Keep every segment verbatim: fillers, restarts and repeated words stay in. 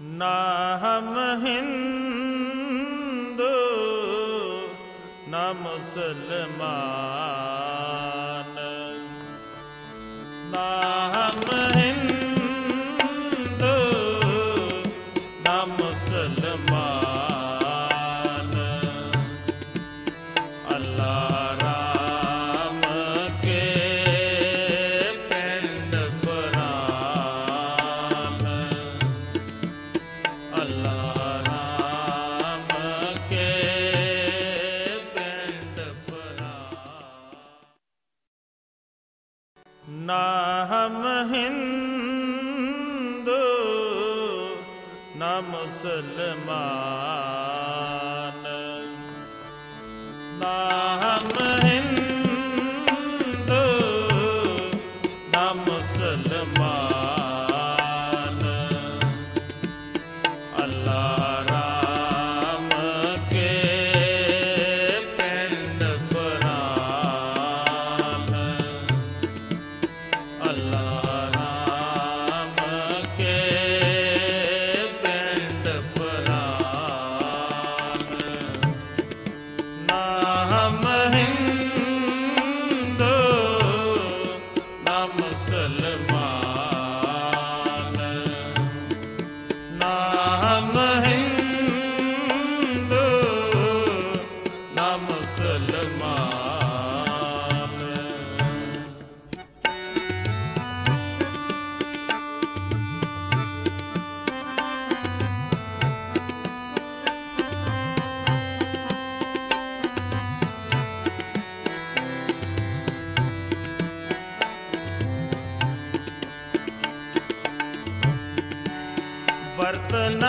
ਨਾ ਹਮ ਹਿੰਦੂ ਨਾ ਮੁਸਲਮਾਨ, ਨਾ ਹਮ ਹਿੰਦੂ ਨਾ ਮੁਸਲਮਾਨ। ਅੱਲਾ ਰਾਮ ਕੇ ਪਿੰਡ ਪੁਰਾਨ, ਅੱਲਾ ਰਾਮ ਕੇ ਪਿੰਡ ਪੁਰਾਨ। ਨਾ ਹਮ ਹਿੰਦੂ ਨਾ ਮੁਸਲਮਾਨ, ਨਾ ਹਮ ਹਿੰਦੂ ਨਾ ਮੁਸਲਮਾਨ। ਅੱਲਾ ਰਾਮ ਕੇ ਪਿੰਡ ਪੁਰਾਨ, ਅੱਲਾ ਰਾਮ ਕੇ ਪਿੰਡ ਪੁਰਾਨ। ਨਾ ਹਮ ਹਿੰਦੂ ਨਾ ਮੁਸਲਮਾਨ, ਨਾ ਹਮ ਹਿੰਦੂ ਨਾ ਮੁਸਲਮਾਨ। ਵਰਤ ਨ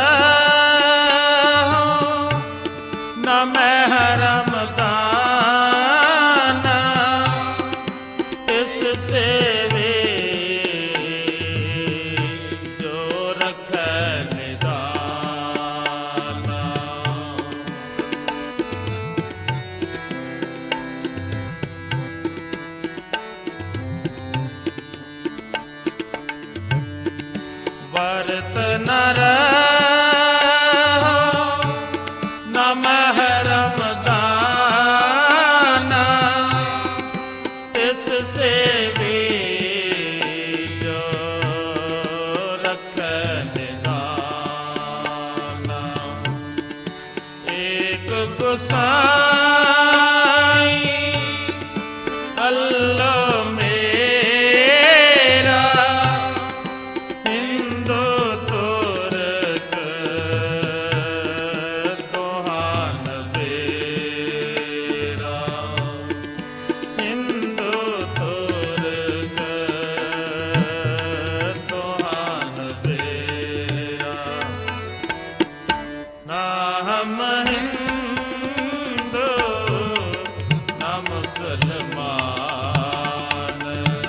ਰਹੋ ਨ ਮਹਿਰਮ ਦਾਨਾ, ਤਿਸ ਸੇਵੇ ਜੋ ਰਖੈ ਨਿਦਾਨਾ। ਵਰਤ ਨ ਰਹੋ ਨ ਮਹਿਰਮ ਦਾਨਾ, ਤਿਸ ਸੇਵੇ ਜੋ ਰਖੈ ਨਿਦਾਨਾ। ਏਕ ਗੁਸਾਈ ਅੱਲਾ ਮੇਰਾ, ਹਿੰਦੂ ਤੁਰਕ ਦੋਹਾਂ ਨਵੇਰਾ, ਹਿੰਦੂ ਤੁਰਕ ਦੋਹਾਂ ਨਵੇਰਾ। ਨਾ ਹਮ ਹਿੰਦੂ ਨਾ ਮੁਸਲਮਾਨ,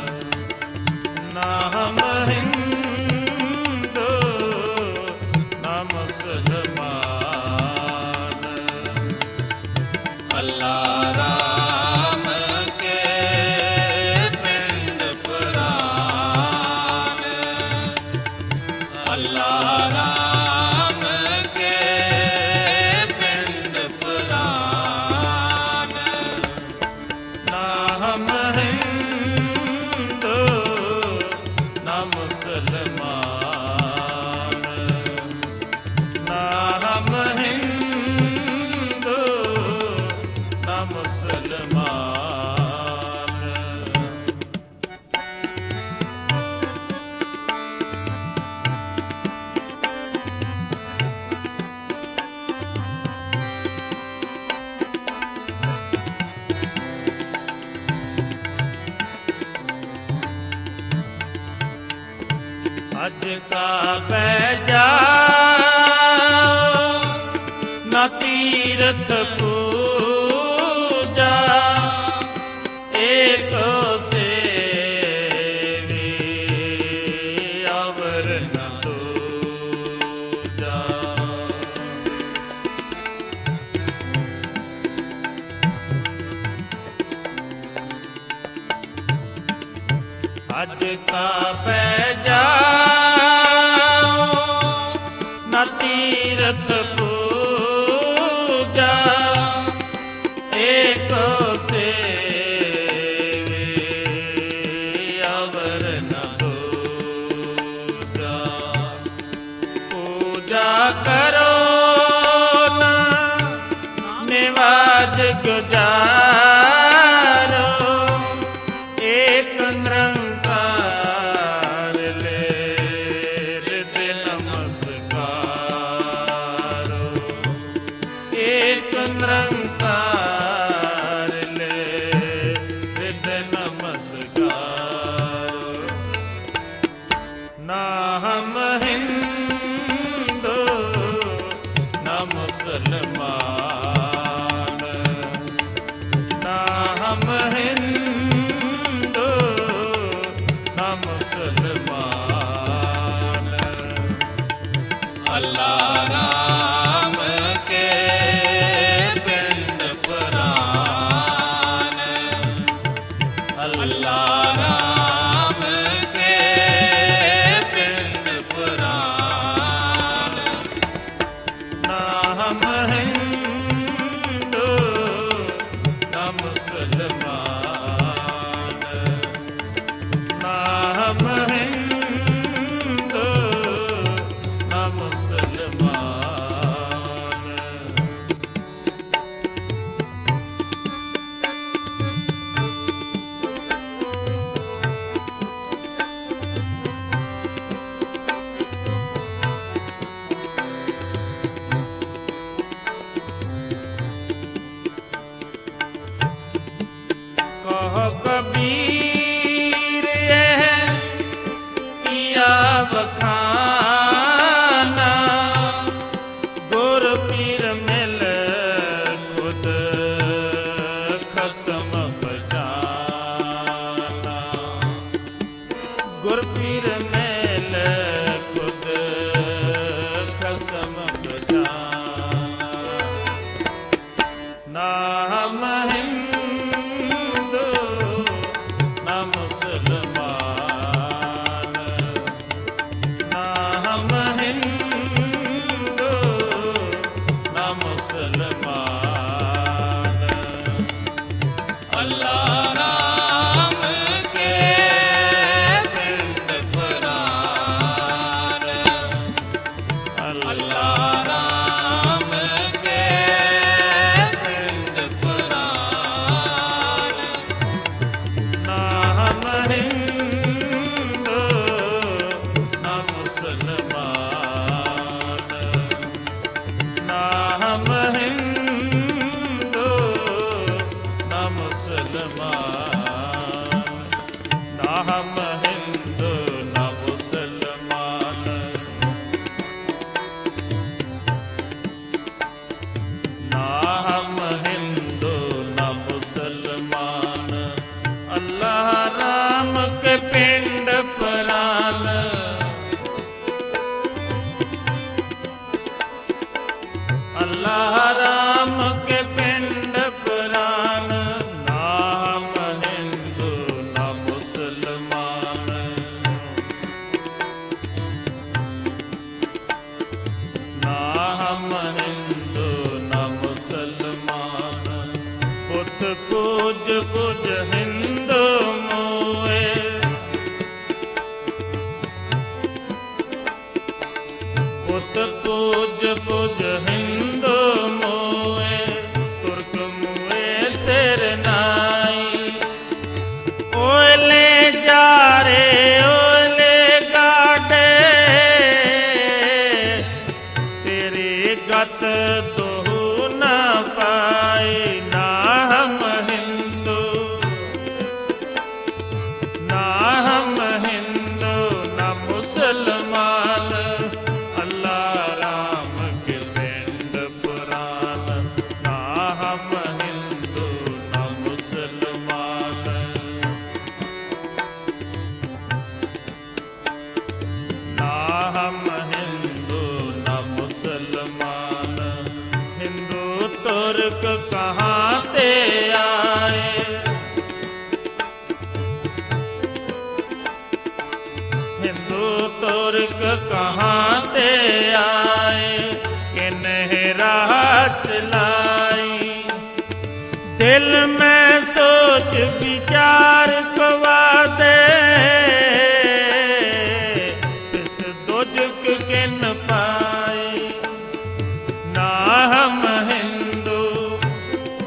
ਨਾ ਹਮ ਹਿੰਦੂ ਨਾ ਮੁਸਲਮਾਨ। ਅੱਲਾ ਰਾਮ ਕੇ ਪਿੰਡ ਪੁਰਾਨ, ਅੱਲਾ ਰਾਮ ਕੇ ਪਿੰਡ ਪੁਰਾਨ। ਨਾ ਹਮ ਹਿੰਦੂ ਨਾ ਮੁਸਲਮਾਨ, ਨਾ ਹਮ ਹਿੰਦੂ ਨਾ ਮੁਸਲਮਾਨ। ਅਜ ਕਾਬੇ ਜਾਓ ਨਾ ਤੀਰਥ ਪੂਜਾ, ਏਕ ਸੇਵੀ ਅਵਰ ਨ ਦੂਜਾ। ਅਜ ਕਾਬੇ ਜਾਓ राज गुजारो एक निरंकार ले हृदय नमस्कारो एक निरंकार ले हृदय नमस्कारो ना हम हिंदू ना मुसलमान ना हम हिंदू ना मुसलमान अल्लाह राम के पिंड पुराण अल्लाह राम के पिंड पुराण ना हम हिंदू ना मुसलमान ना हम हिंदू ना मुसलमान कहो कबीर यह किया बखाना गुर पीर मिल खुद खसम बचाना गुर पीर मिल खुद खसम बचाना ना हम हिंदू ना मुसलमान ना हम हिंदू ना मुसलमान अल्लाह राम के पिंड पुराण अल्लाह राम के पिंड पुराण ना हम हिंदू ना मुसलमान ना हम हिंदू ना मुसलमान ना हम हिंदू ना मुसलमान ना हम हिंदू ना मुसलमान अल्लाह राम के पिंड पुराण अल्लाह राम के पिंड पुराण ना हम हिंदू ना मुसलमान ना हम हिंदू ना मुसलमान बुत पूज पूज हिंदू मोए बुत पूज पूज हिंदू मोए तुर्क मुए सिर नाई ओले जा रे ओले गाडे तेरी गत दोहू न पाई ना हम हिंदू ना हम हिंदू ना मुसलमान अल्लाह राम के पिंड पुराण ना हम हिंदू ना मुसलमान ना हम हिंदू ना मुसलमान हिंदू तुर्क कहाँ ते आए हिंदू तुर्क कहाँ ते आए किन्हें राह चलाई दिल में सोच विचार कवा दे इस दोजक के न पाए ना हम हिंदू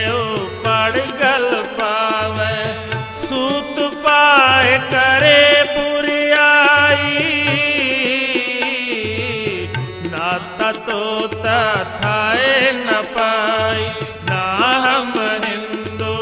पड़ गल पावे सूत पाए करे बुरियाई नाता तोता थाए न पाई ना हम हिंदू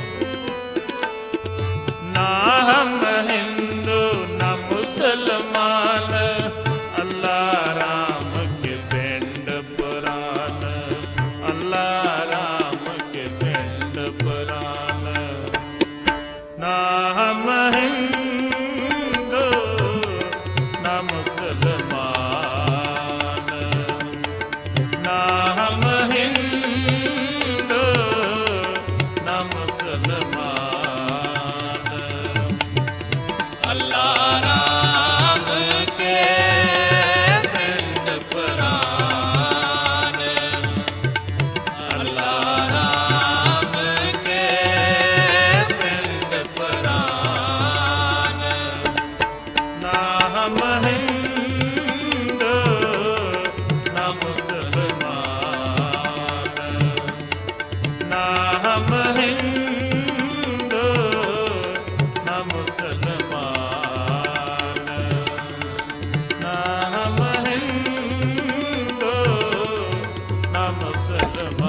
ना हम हिंदू ना मुसलमान अल्लाह राम के पिंड पुराण अल्लाह राम के पिंड पुराण ना हम हिंदू ना मुसलमान ना हम हिंदू ना मुसलमान अल्लाह राम के पिंड पुराण अल्लाह राम के पिंड पुराण ना हम हिंदू ना मुसलमान ना हम हिंदू ना मुसलमान ना हम हिंदू ना मुसलमान